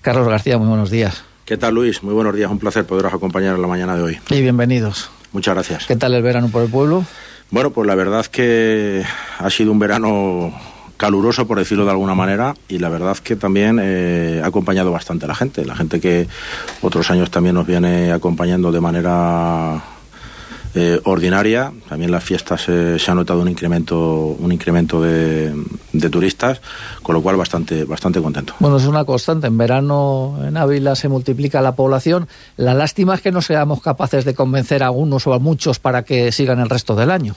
Carlos García, muy buenos días. ¿Qué tal, Luis? Muy buenos días, un placer poderos acompañar en la mañana de hoy. Y bienvenidos. Muchas gracias. ¿Qué tal el verano por el pueblo? Bueno, pues la verdad es que ha sido un verano caluroso, por decirlo de alguna manera, y la verdad es que también ha acompañado bastante a la gente que otros años también nos viene acompañando de manera ordinaria. También las fiestas se ha notado un incremento de turistas, con lo cual bastante contento. Bueno, es una constante. En verano en Ávila se multiplica la población. La lástima es que no seamos capaces de convencer a algunos o a muchos para que sigan el resto del año.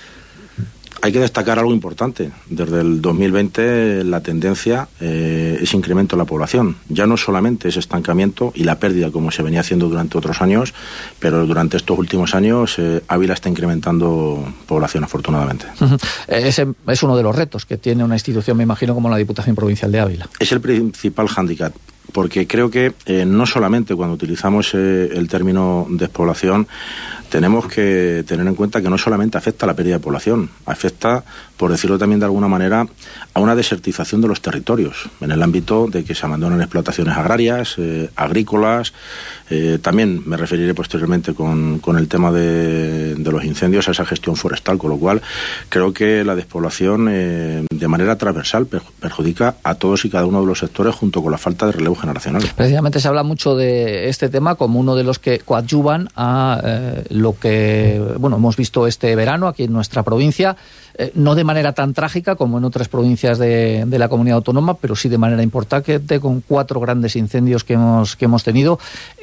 Hay que destacar algo importante. Desde el 2020 la tendencia es incremento de la población. Ya no solamente es estancamiento y la pérdida como se venía haciendo durante otros años, pero durante estos últimos años Ávila está incrementando población, afortunadamente. Ese es uno de los retos que tiene una institución, me imagino, como la Diputación Provincial de Ávila. Es el principal hándicap, porque creo que no solamente cuando utilizamos el término despoblación tenemos que tener en cuenta que no solamente afecta a la pérdida de población, afecta, por decirlo también de alguna manera, a una desertización de los territorios, en el ámbito de que se abandonan explotaciones agrarias, agrícolas. También me referiré posteriormente con el tema de los incendios a esa gestión forestal, con lo cual creo que la despoblación de manera transversal perjudica a todos y cada uno de los sectores, junto con la falta de relevo generacional. Precisamente se habla mucho de este tema como uno de los que coadyuvan a lo que hemos visto este verano aquí en nuestra provincia, no de manera tan trágica como en otras provincias de la comunidad autónoma, pero sí de manera importante, con 4 grandes incendios que hemos tenido,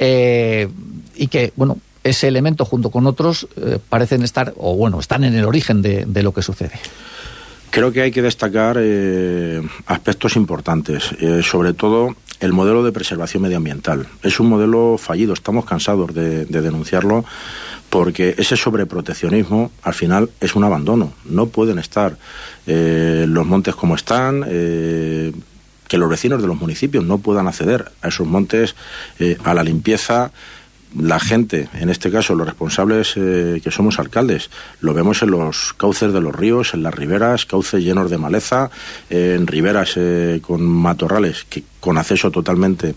y que, ese elemento junto con otros parecen estar, están en el origen de lo que sucede. Creo que hay que destacar aspectos importantes, sobre todo el modelo de preservación medioambiental. Es un modelo fallido, estamos cansados de denunciarlo, porque ese sobreproteccionismo al final es un abandono. No pueden estar los montes como están, que los vecinos de los municipios no puedan acceder a esos montes, a la limpieza. La gente, en este caso los responsables que somos alcaldes, lo vemos en los cauces de los ríos, en las riberas, cauces llenos de maleza, en riberas con matorrales con acceso totalmente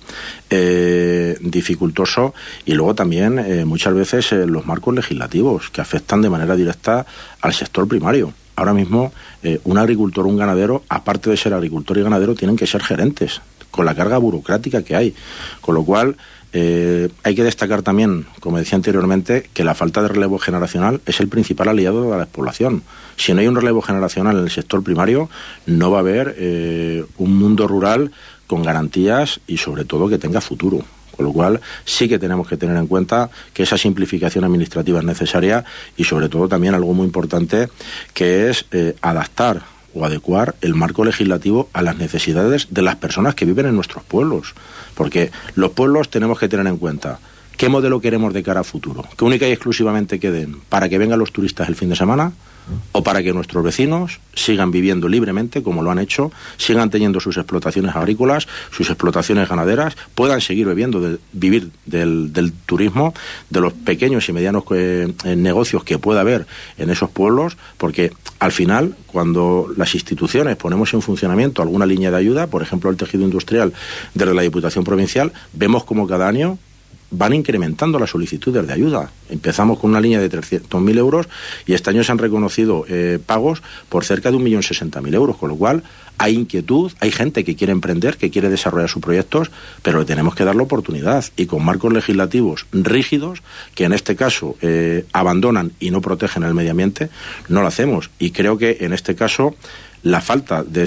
dificultoso, y luego también muchas veces los marcos legislativos que afectan de manera directa al sector primario. Ahora mismo un agricultor, un ganadero, aparte de ser agricultor y ganadero, tienen que ser gerentes, con la carga burocrática que hay, con lo cual hay que destacar también, como decía anteriormente, que la falta de relevo generacional es el principal aliado de la despoblación. Si no hay un relevo generacional en el sector primario, no va a haber un mundo rural con garantías y sobre todo que tenga futuro. Con lo cual sí que tenemos que tener en cuenta que esa simplificación administrativa es necesaria, y sobre todo también algo muy importante, que es adaptar o adecuar el marco legislativo a las necesidades de las personas que viven en nuestros pueblos. Porque los pueblos tenemos que tener en cuenta qué modelo queremos de cara a futuro, que única y exclusivamente queden para que vengan los turistas el fin de semana, o para que nuestros vecinos sigan viviendo libremente como lo han hecho, sigan teniendo sus explotaciones agrícolas, sus explotaciones ganaderas, puedan seguir vivir del turismo, de los pequeños y medianos negocios que pueda haber en esos pueblos, porque al final, cuando las instituciones ponemos en funcionamiento alguna línea de ayuda, por ejemplo el tejido industrial desde la Diputación Provincial, vemos como cada año van incrementando las solicitudes de ayuda. Empezamos con una línea de 300.000 euros y este año se han reconocido pagos por cerca de 1.060.000 euros, con lo cual hay inquietud, hay gente que quiere emprender, que quiere desarrollar sus proyectos, pero le tenemos que dar la oportunidad, y con marcos legislativos rígidos, que en este caso abandonan y no protegen el medio ambiente, no lo hacemos. Y creo que en este caso la falta de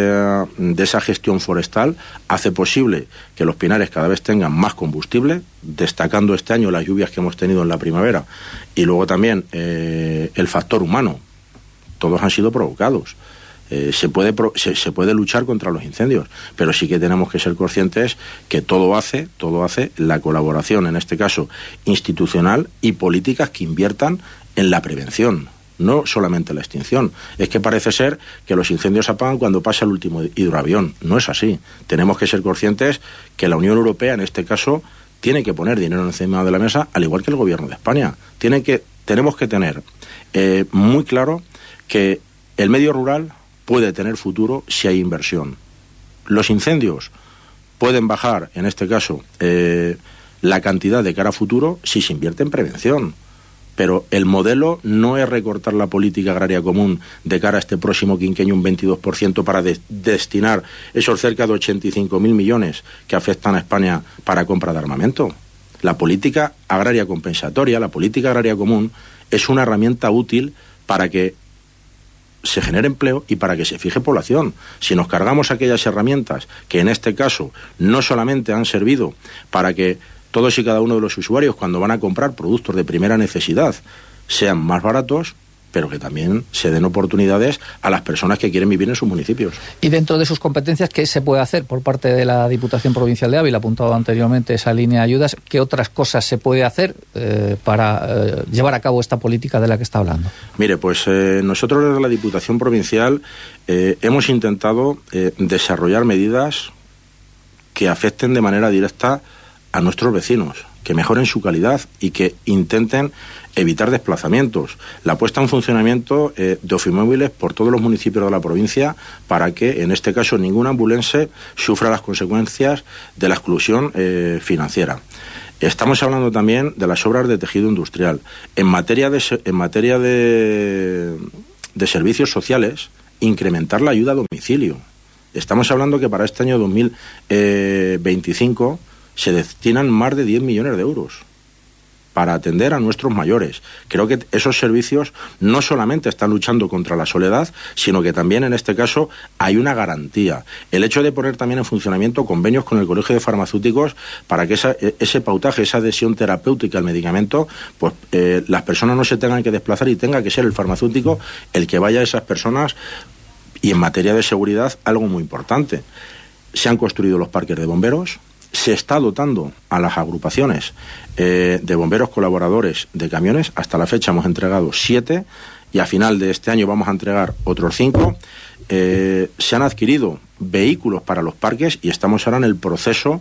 esa gestión forestal hace posible que los pinares cada vez tengan más combustible, destacando este año las lluvias que hemos tenido en la primavera, y luego también el factor humano. Todos han sido provocados. Se puede luchar contra los incendios, pero sí que tenemos que ser conscientes que todo hace la colaboración, en este caso institucional, y políticas que inviertan en la prevención. No solamente la extinción. Es que parece ser que los incendios se apagan cuando pasa el último hidroavión. No es así. Tenemos que ser conscientes que la Unión Europea, en este caso, tiene que poner dinero encima de la mesa, al igual que el Gobierno de España. Tenemos que tener muy claro que el medio rural puede tener futuro si hay inversión. Los incendios pueden bajar, en este caso, la cantidad de cara a futuro si se invierte en prevención. Pero el modelo no es recortar la política agraria común de cara a este próximo quinquenio un 22% para destinar esos cerca de 85.000 millones que afectan a España para compra de armamento. La política agraria compensatoria, la política agraria común, es una herramienta útil para que se genere empleo y para que se fije población. Si nos cargamos aquellas herramientas que en este caso no solamente han servido para que todos y cada uno de los usuarios, cuando van a comprar productos de primera necesidad, sean más baratos, pero que también se den oportunidades a las personas que quieren vivir en sus municipios. Y dentro de sus competencias, ¿qué se puede hacer por parte de la Diputación Provincial de Ávila? Apuntado anteriormente esa línea de ayudas. ¿Qué otras cosas se puede hacer para llevar a cabo esta política de la que está hablando? Mire, pues nosotros desde la Diputación Provincial hemos intentado desarrollar medidas que afecten de manera directa a nuestros vecinos, que mejoren su calidad y que intenten evitar desplazamientos. La puesta en funcionamiento de Ofimóviles por todos los municipios de la provincia para que, en este caso, ningún ambulense sufra las consecuencias de la exclusión financiera. Estamos hablando también de las obras de tejido industrial. En materia de servicios sociales, incrementar la ayuda a domicilio. Estamos hablando que para este año 2025 se destinan más de 10 millones de euros para atender a nuestros mayores. Creo que esos servicios no solamente están luchando contra la soledad, sino que también en este caso hay una garantía. El hecho de poner también en funcionamiento convenios con el Colegio de Farmacéuticos para que ese pautaje, esa adhesión terapéutica al medicamento, pues las personas no se tengan que desplazar y tenga que ser el farmacéutico el que vaya a esas personas. Y en materia de seguridad, algo muy importante. Se han construido los parques de bomberos. Se está dotando a las agrupaciones de bomberos colaboradores de camiones. Hasta la fecha hemos entregado 7 y a final de este año vamos a entregar otros 5. Se han adquirido vehículos para los parques y estamos ahora en el proceso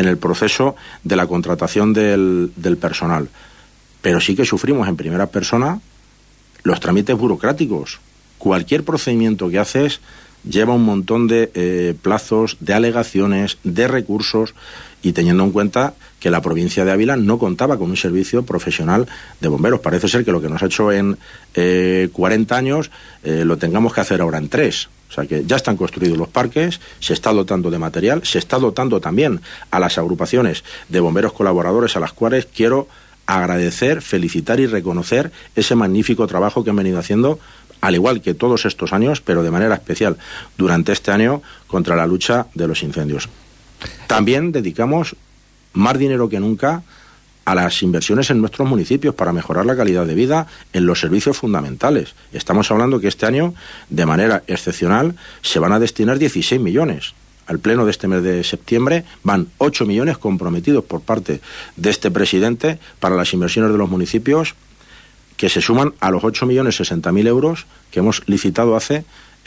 de la contratación del personal. Pero sí que sufrimos en primera persona los trámites burocráticos. Cualquier procedimiento que haces lleva un montón de plazos, de alegaciones, de recursos, y teniendo en cuenta que la provincia de Ávila no contaba con un servicio profesional de bomberos. Parece ser que lo que nos ha hecho en 40 años lo tengamos que hacer ahora en 3. O sea que ya están construidos los parques, se está dotando de material, se está dotando también a las agrupaciones de bomberos colaboradores, a las cuales quiero agradecer, felicitar y reconocer ese magnífico trabajo que han venido haciendo, al igual que todos estos años, pero de manera especial durante este año, contra la lucha de los incendios. También dedicamos más dinero que nunca a las inversiones en nuestros municipios para mejorar la calidad de vida en los servicios fundamentales. Estamos hablando que este año, de manera excepcional, se van a destinar 16 millones. Al pleno de este mes de septiembre van 8 millones comprometidos por parte de este presidente para las inversiones de los municipios, que se suman a los 8.060.000 euros que hemos licitado hace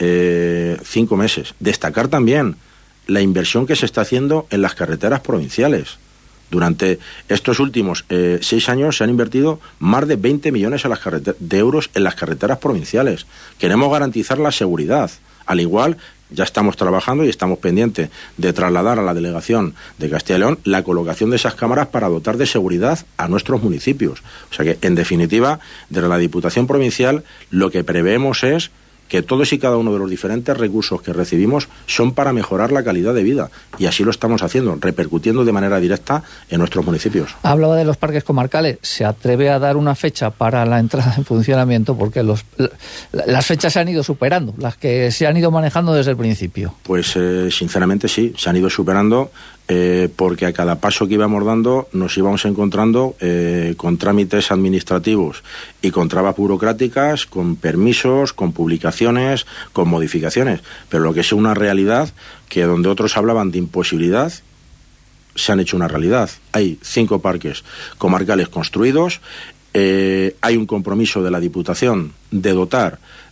5 meses. Destacar también la inversión que se está haciendo en las carreteras provinciales. Durante estos últimos 6 años se han invertido más de 20 millones de euros en las carreteras provinciales. Queremos garantizar la seguridad. Al igual, ya estamos trabajando y estamos pendientes de trasladar a la delegación de Castilla y León la colocación de esas cámaras para dotar de seguridad a nuestros municipios. O sea que, en definitiva, desde la Diputación Provincial lo que preveemos es que todos y cada uno de los diferentes recursos que recibimos son para mejorar la calidad de vida, y así lo estamos haciendo, repercutiendo de manera directa en nuestros municipios. Hablaba de los parques comarcales. ¿Se atreve a dar una fecha para la entrada en funcionamiento? Porque las fechas se han ido superando, las que se han ido manejando desde el principio. Pues sinceramente sí, se han ido superando, porque a cada paso que íbamos dando nos íbamos encontrando con trámites administrativos y con trabas burocráticas, con permisos, con publicaciones, con modificaciones. Pero lo que es una realidad, que donde otros hablaban de imposibilidad, se han hecho una realidad. Hay 5 parques comarcales construidos, hay un compromiso de la Diputación de dotar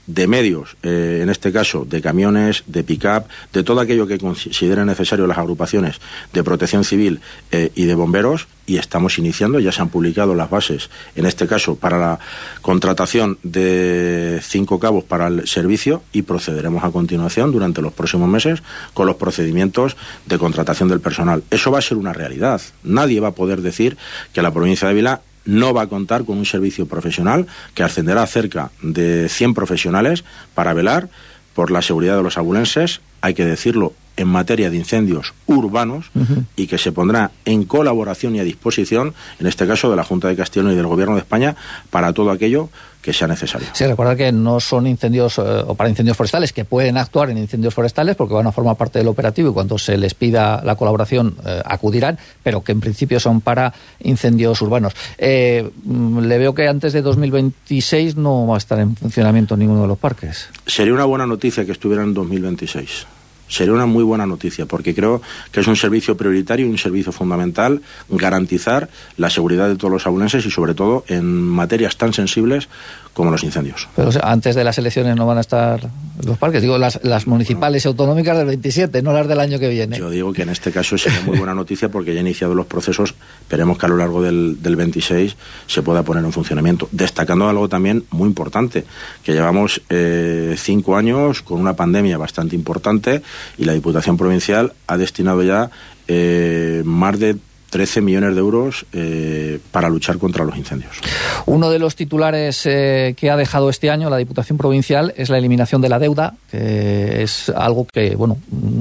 de medios, en este caso de camiones, de pick-up, de todo aquello que consideren necesario las agrupaciones de protección civil y de bomberos, y estamos iniciando, ya se han publicado las bases, en este caso para la contratación de 5 cabos para el servicio, y procederemos a continuación durante los próximos meses con los procedimientos de contratación del personal. Eso va a ser una realidad. Nadie va a poder decir que la provincia de Ávila no va a contar con un servicio profesional que ascenderá a cerca de 100 profesionales para velar por la seguridad de los abulenses, hay que decirlo, en materia de incendios urbanos, y que se pondrá en colaboración y a disposición, en este caso de la Junta de Castilla y León y del Gobierno de España, para todo aquello que sea necesario. Sí, recuerda que no son incendios o para incendios forestales, que pueden actuar en incendios forestales porque van a formar parte del operativo y cuando se les pida la colaboración acudirán, pero que en principio son para incendios urbanos. Le veo que antes de 2026 no va a estar en funcionamiento ninguno de los parques. Sería una buena noticia que estuviera en 2026. Sería una muy buena noticia, porque creo que es un servicio prioritario y un servicio fundamental garantizar la seguridad de todos los abulenses y sobre todo en materias tan sensibles como los incendios. Pero o sea, antes de las elecciones no van a estar los parques, digo las municipales y autonómicas del 27, no las del año que viene. Yo digo que en este caso sería muy buena noticia porque ya han iniciado los procesos, esperemos que a lo largo del 26 se pueda poner en funcionamiento. Destacando algo también muy importante, que llevamos 5 años con una pandemia bastante importante y la Diputación Provincial ha destinado ya más de 13 millones de euros para luchar contra los incendios. Uno de los titulares que ha dejado este año la Diputación Provincial es la eliminación de la deuda, que es algo que, bueno,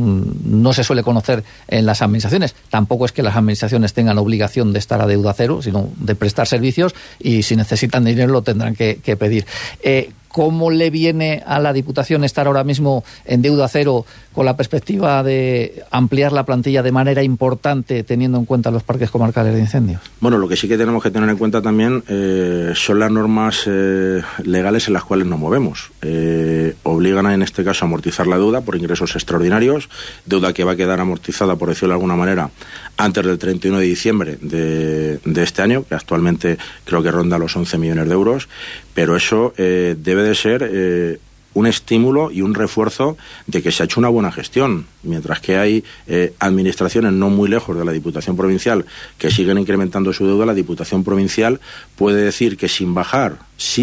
no se suele conocer en las administraciones. Tampoco es que las administraciones tengan obligación de estar a deuda cero, sino de prestar servicios y si necesitan dinero lo tendrán que pedir. ¿Cómo le viene a la Diputación estar ahora mismo en deuda cero con la perspectiva de ampliar la plantilla de manera importante teniendo en cuenta los parques comarcales de incendios? Bueno, lo que sí que tenemos que tener en cuenta también son las normas legales en las cuales nos movemos. Obligan en este caso a amortizar la deuda por ingresos extraordinarios, deuda que va a quedar amortizada, por decirlo de alguna manera, antes del 31 de diciembre de este año, que actualmente creo que ronda los 11 millones de euros, pero eso debe de ser un estímulo y un refuerzo de que se ha hecho una buena gestión, mientras que hay administraciones no muy lejos de la Diputación Provincial que siguen incrementando su deuda. La Diputación Provincial puede decir que sin bajar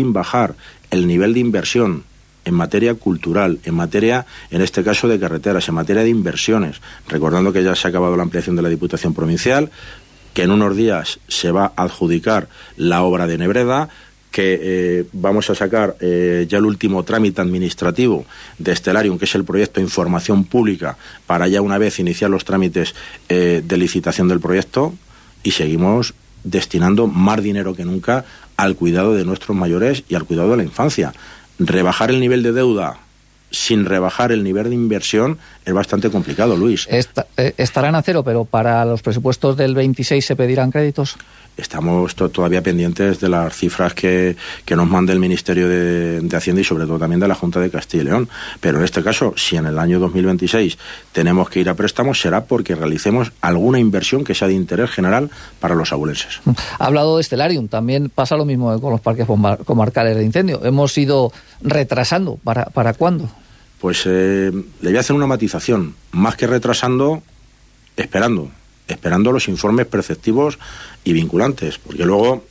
el nivel de inversión en materia cultural, en materia, en este caso, de carreteras, en materia de inversiones, recordando que ya se ha acabado la ampliación de la Diputación Provincial, que en unos días se va a adjudicar la obra de Nebreda, que vamos a sacar ya el último trámite administrativo de Stellarium, que es el proyecto de información pública, para ya una vez iniciar los trámites de licitación del proyecto, y seguimos destinando más dinero que nunca al cuidado de nuestros mayores y al cuidado de la infancia. Rebajar el nivel de deuda sin rebajar el nivel de inversión es bastante complicado, Luis. Estarán a cero, pero para los presupuestos del 26 se pedirán créditos. Estamos todavía pendientes de las cifras que nos mande el Ministerio de Hacienda y sobre todo también de la Junta de Castilla y León. Pero en este caso, si en el año 2026 tenemos que ir a préstamos, será porque realicemos alguna inversión que sea de interés general para los abulenses. Ha hablado de Stellarium, también pasa lo mismo con los parques comarcales de incendio. Hemos ido retrasando. ¿Para cuándo? Pues le voy a hacer una matización. Más que retrasando, esperando los informes preceptivos y vinculantes, porque luego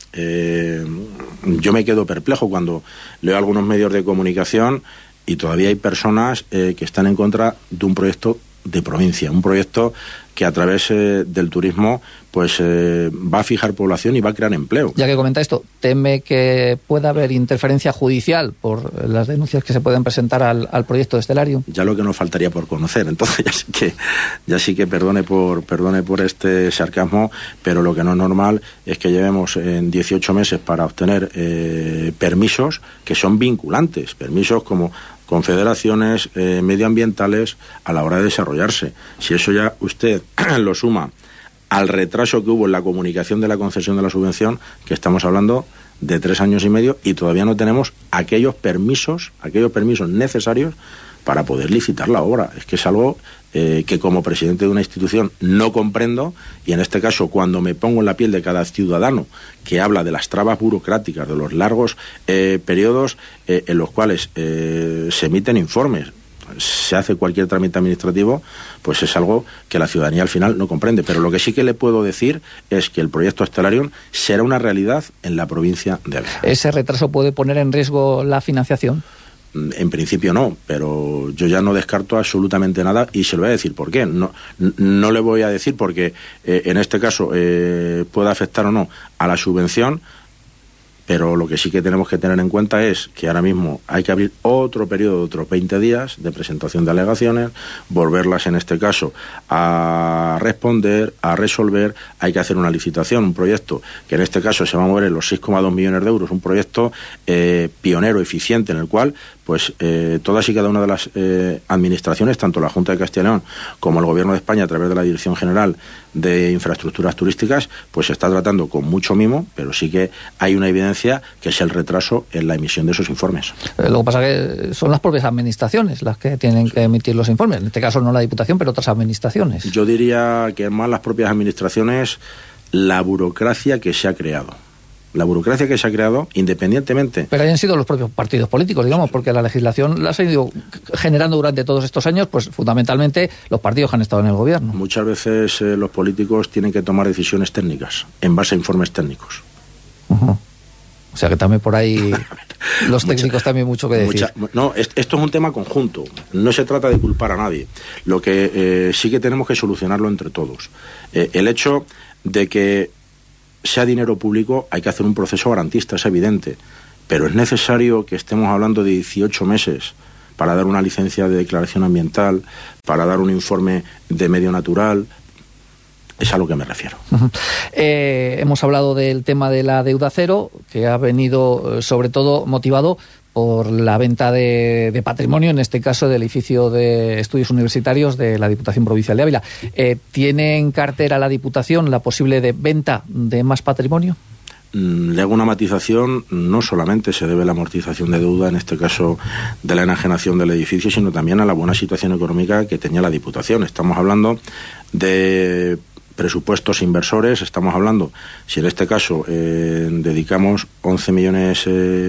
yo me quedo perplejo cuando leo algunos medios de comunicación y todavía hay personas que están en contra de un proyecto de provincia, un proyecto que a través del turismo pues va a fijar población y va a crear empleo. Ya que comenta esto, ¿teme que pueda haber interferencia judicial por las denuncias que se pueden presentar al proyecto de Stellarium? Ya lo que nos faltaría por conocer, entonces ya sí que perdone por este sarcasmo, pero lo que no es normal es que llevemos en 18 meses para obtener permisos que son vinculantes, permisos como confederaciones medioambientales a la hora de desarrollarse. Si eso ya usted lo suma al retraso que hubo en la comunicación de la concesión de la subvención, que estamos hablando de 3 años y medio y todavía no tenemos aquellos permisos necesarios para poder licitar la obra. Es que es algo que como presidente de una institución no comprendo, y en este caso cuando me pongo en la piel de cada ciudadano que habla de las trabas burocráticas, de los largos periodos en los cuales se emiten informes, se hace cualquier trámite administrativo, pues es algo que la ciudadanía al final no comprende. Pero lo que sí que le puedo decir es que el proyecto Stellarium será una realidad en la provincia de Ávila. ¿Ese retraso puede poner en riesgo la financiación? En principio no, pero yo ya no descarto absolutamente nada y se lo voy a decir por qué. No le voy a decir porque en este caso puede afectar o no a la subvención, pero lo que sí que tenemos que tener en cuenta es que ahora mismo hay que abrir otro periodo de otros 20 días de presentación de alegaciones, volverlas en este caso a responder, a resolver, hay que hacer una licitación, un proyecto que en este caso se va a mover en los 6,2 millones de euros, un proyecto pionero, eficiente, en el cual pues todas y cada una de las administraciones, tanto la Junta de Castilla y León como el Gobierno de España a través de la Dirección General de Infraestructuras Turísticas, pues se está tratando con mucho mimo, pero sí que hay una evidencia que es el retraso en la emisión de esos informes. Lo que pasa es que son las propias administraciones las que tienen que emitir los informes, en este caso no la Diputación, pero otras administraciones. Yo diría que más las propias administraciones, la burocracia que se ha creado. La burocracia que se ha creado, independientemente... Pero hayan sido los propios partidos políticos, digamos, porque la legislación la ha ido generando durante todos estos años, pues fundamentalmente los partidos que han estado en el gobierno. Muchas veces los políticos tienen que tomar decisiones técnicas, en base a informes técnicos. Uh-huh. O sea que también por ahí los técnicos también mucho que decir. No, esto es un tema conjunto, no se trata de culpar a nadie. Lo que sí que tenemos que solucionarlo entre todos. El hecho de que sea dinero público, hay que hacer un proceso garantista, es evidente, pero es necesario que estemos hablando de 18 meses para dar una licencia de declaración ambiental, para dar un informe de medio natural. Es a lo que me refiero. Uh-huh. Hemos hablado del tema de la deuda cero, que ha venido sobre todo motivado por la venta de patrimonio, en este caso del edificio de estudios universitarios de la Diputación Provincial de Ávila. ¿Tiene en cartera la Diputación la posible venta de más patrimonio? Le hago una matización, no solamente se debe la amortización de deuda, en este caso de la enajenación del edificio, sino también a la buena situación económica que tenía la Diputación. Estamos hablando de presupuestos inversores, estamos hablando, si en este caso dedicamos 11 millones,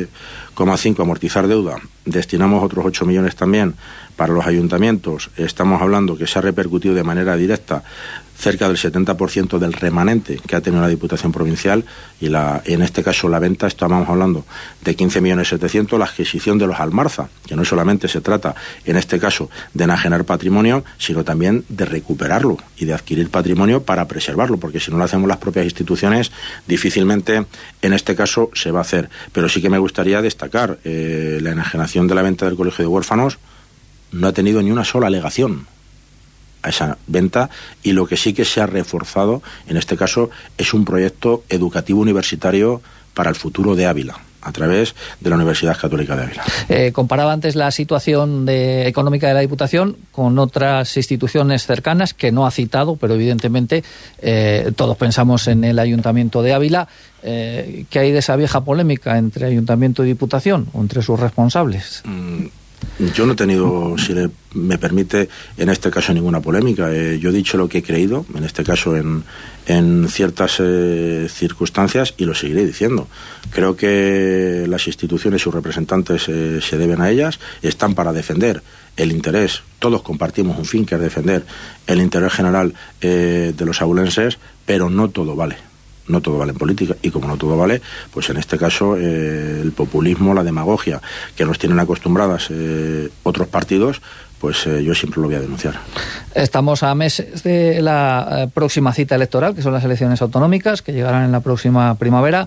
5 a amortizar deuda, destinamos otros 8 millones también para los ayuntamientos, estamos hablando que se ha repercutido de manera directa cerca del 70% del remanente que ha tenido la Diputación Provincial y en este caso la venta, estamos hablando de 15.700.000, la adquisición de los Almarza, que no solamente se trata en este caso de enajenar patrimonio, sino también de recuperarlo y de adquirir patrimonio para preservarlo, porque si no lo hacemos las propias instituciones, difícilmente en este caso se va a hacer. Pero sí que me gustaría destacar, la enajenación de la venta del Colegio de Huérfanos no ha tenido ni una sola alegación a esa venta, y lo que sí que se ha reforzado en este caso es un proyecto educativo universitario para el futuro de Ávila a través de la Universidad Católica de Ávila. Comparaba antes la situación económica de la Diputación con otras instituciones cercanas que no ha citado, pero evidentemente todos pensamos en el Ayuntamiento de Ávila. ¿Qué hay de esa vieja polémica entre Ayuntamiento y Diputación o entre sus responsables? Yo no he tenido, si me permite, en este caso ninguna polémica. Yo he dicho lo que he creído, en este caso en ciertas circunstancias, y lo seguiré diciendo. Creo que las instituciones y sus representantes se deben a ellas, están para defender el interés, todos compartimos un fin que es defender el interés general de los abulenses, pero no todo vale. No todo vale en política, y como no todo vale, pues en este caso el populismo, la demagogia que nos tienen acostumbradas otros partidos, pues yo siempre lo voy a denunciar. Estamos a meses de la próxima cita electoral, que son las elecciones autonómicas, que llegarán en la próxima primavera.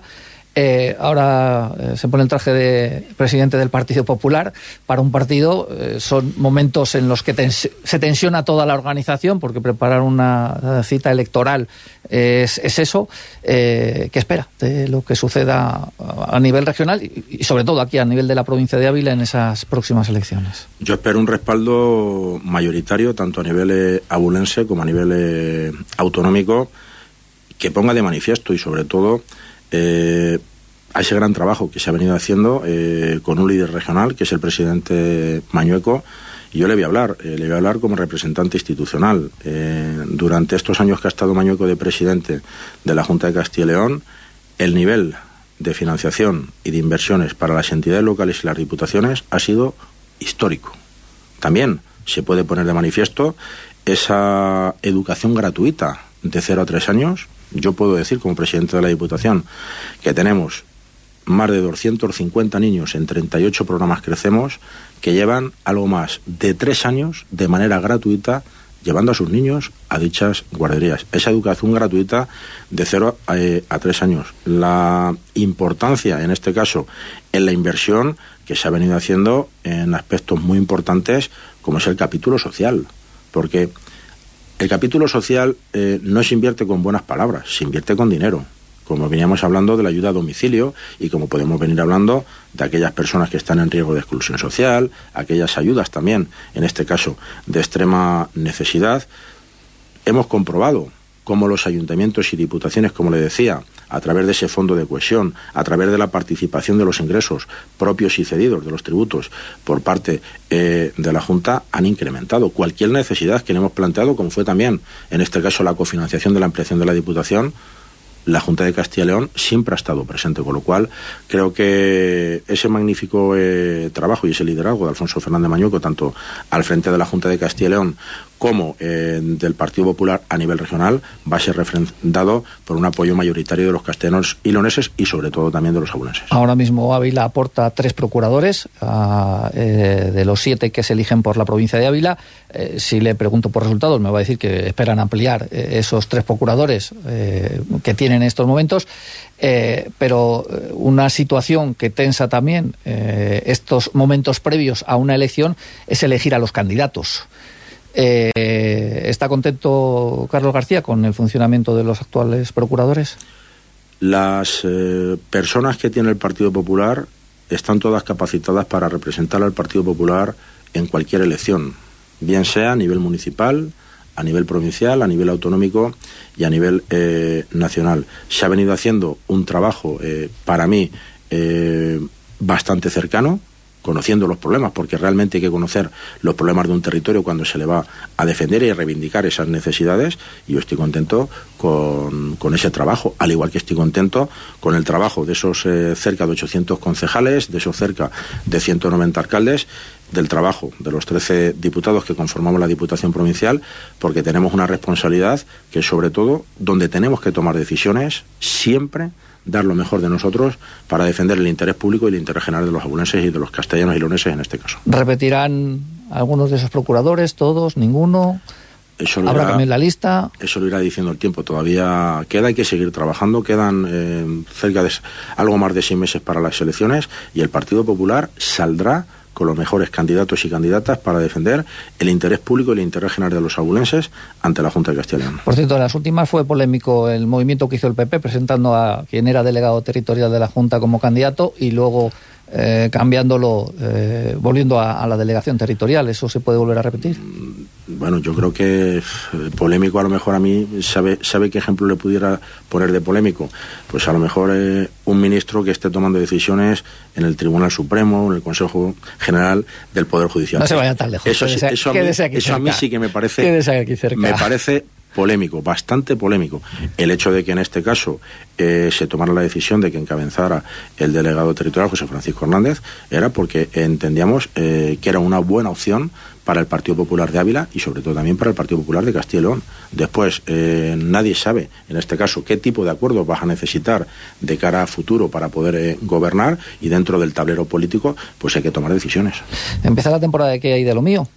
Ahora se pone el traje de presidente del Partido Popular para un partido. Son momentos en los que se tensiona toda la organización, porque preparar una cita electoral es eso. ¿Qué espera de lo que suceda a nivel regional y sobre todo aquí a nivel de la provincia de Ávila en esas próximas elecciones? Yo espero un respaldo mayoritario, tanto a nivel abulense como a nivel autonómico, que ponga de manifiesto y sobre todo a ese gran trabajo que se ha venido haciendo con un líder regional, que es el presidente Mañueco, Yo le voy a hablar como representante institucional. Durante estos años que ha estado Mañueco de presidente de la Junta de Castilla y León, el nivel de financiación y de inversiones para las entidades locales y las diputaciones ha sido histórico. También se puede poner de manifiesto esa educación gratuita de 0 a 3 años. Yo puedo decir, como presidente de la Diputación, que tenemos más de 250 niños en 38 programas Crecemos que llevan algo más de 3 años de manera gratuita llevando a sus niños a dichas guarderías. Esa educación gratuita de 0 a 3 años. La importancia, en este caso, en la inversión que se ha venido haciendo en aspectos muy importantes, como es el capítulo social. Porque el capítulo social no se invierte con buenas palabras, se invierte con dinero. Como veníamos hablando de la ayuda a domicilio y como podemos venir hablando de aquellas personas que están en riesgo de exclusión social, aquellas ayudas también, en este caso, de extrema necesidad. Hemos comprobado cómo los ayuntamientos y diputaciones, como le decía, a través de ese fondo de cohesión, a través de la participación de los ingresos propios y cedidos de los tributos por parte de la Junta, han incrementado cualquier necesidad que le hemos planteado, como fue también, en este caso, la cofinanciación de la ampliación de la Diputación. La Junta de Castilla y León siempre ha estado presente, con lo cual creo que ese magnífico trabajo y ese liderazgo de Alfonso Fernández Mañueco, tanto al frente de la Junta de Castilla y León como del Partido Popular a nivel regional, va a ser refrendado por un apoyo mayoritario de los castellanos y leoneses y sobre todo también de los abulenses. Ahora mismo Ávila aporta 3 procuradores de los 7 que se eligen por la provincia de Ávila. Si le pregunto por resultados, me va a decir que esperan ampliar esos 3 procuradores que tienen en estos momentos, pero una situación que tensa también estos momentos previos a una elección es elegir a los candidatos. ¿Está contento Carlos García con el funcionamiento de los actuales procuradores? Las personas que tiene el Partido Popular están todas capacitadas para representar al Partido Popular en cualquier elección, bien sea a nivel municipal, a nivel provincial, a nivel autonómico y a nivel nacional. Se ha venido haciendo un trabajo, para mí, bastante cercano, conociendo los problemas, porque realmente hay que conocer los problemas de un territorio cuando se le va a defender y a reivindicar esas necesidades, y yo estoy contento con ese trabajo, al igual que estoy contento con el trabajo de esos cerca de 800 concejales, de esos cerca de 190 alcaldes, del trabajo de los 13 diputados que conformamos la Diputación Provincial, porque tenemos una responsabilidad que, sobre todo, donde tenemos que tomar decisiones, siempre dar lo mejor de nosotros para defender el interés público y el interés general de los abulenses y de los castellanos y leoneses en este caso. ¿Repetirán algunos de esos procuradores, todos, ninguno? ¿Habrá también la lista? Eso lo irá diciendo el tiempo. Todavía queda, hay que seguir trabajando. Quedan cerca de algo más de 6 meses para las elecciones y el Partido Popular saldrá con los mejores candidatos y candidatas para defender el interés público y el interés general de los abulenses ante la Junta de Castilla y León. Por cierto, en las últimas fue polémico el movimiento que hizo el PP presentando a quien era delegado territorial de la Junta como candidato y luego cambiándolo, volviendo a la delegación territorial. ¿Eso se puede volver a repetir? Bueno, yo creo que polémico, a lo mejor a mí, ¿sabe qué ejemplo le pudiera poner de polémico? Pues a lo mejor un ministro que esté tomando decisiones en el Tribunal Supremo, en el Consejo General del Poder Judicial. No se vaya tan lejos. Eso a mí sí que me parece polémico, bastante polémico. El hecho de que en este caso se tomara la decisión de que encabezara el delegado territorial, José Francisco Hernández, era porque entendíamos que era una buena opción para el Partido Popular de Ávila y sobre todo también para el Partido Popular de Castilla y León. Después, nadie sabe, en este caso, qué tipo de acuerdos vas a necesitar de cara a futuro para poder gobernar, y dentro del tablero político pues hay que tomar decisiones. ¿Empieza la temporada de qué hay de lo mío?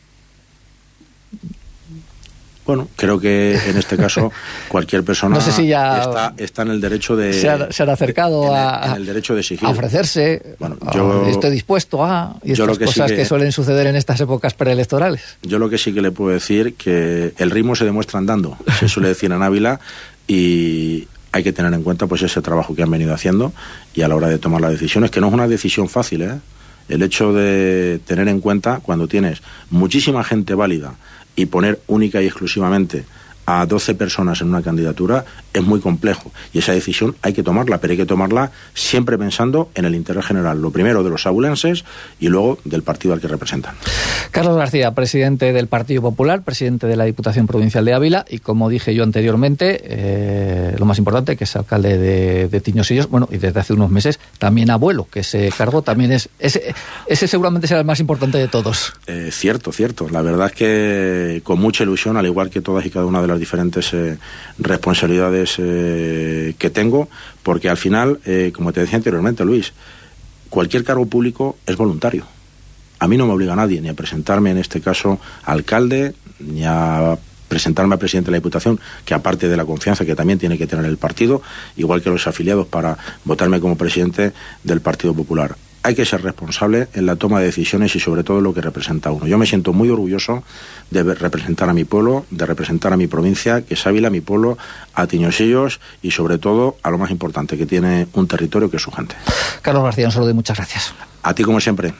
Bueno, creo que en este caso cualquier persona no sé si ya está en el derecho de... Se han acercado en el derecho de exigir. A ofrecerse. Bueno, yo estoy dispuesto a... Y estas cosas que suelen suceder en estas épocas preelectorales. Yo lo que sí que le puedo decir que el ritmo se demuestra andando, se suele decir en Ávila, y hay que tener en cuenta pues ese trabajo que han venido haciendo y a la hora de tomar las decisiones, que no es una decisión fácil, ¿eh? El hecho de tener en cuenta cuando tienes muchísima gente válida y poner única y exclusivamente a 12 personas en una candidatura es muy complejo y esa decisión hay que tomarla, pero hay que tomarla siempre pensando en el interés general, lo primero de los abulenses y luego del partido al que representan. Carlos García, presidente del Partido Popular, presidente de la Diputación Provincial de Ávila y, como dije yo anteriormente, lo más importante, que es alcalde de Tiñosillos, bueno, y desde hace unos meses también abuelo, que ese cargo también ese seguramente será el más importante de todos. Cierto. La verdad es que con mucha ilusión, al igual que todas y cada una de las diferentes responsabilidades que tengo, porque al final, como te decía anteriormente, Luis, cualquier cargo público es voluntario. A mí no me obliga a nadie ni a presentarme, en este caso, a alcalde, ni a presentarme a presidente de la Diputación, que aparte de la confianza que también tiene que tener el partido, igual que los afiliados, para votarme como presidente del Partido Popular. Hay que ser responsable en la toma de decisiones y sobre todo lo que representa uno. Yo me siento muy orgulloso de representar a mi pueblo, de representar a mi provincia, que es Ávila, mi pueblo, a Tiñosillos y sobre todo a lo más importante, que tiene un territorio que es su gente. Carlos García, un saludo y muchas gracias. A ti como siempre.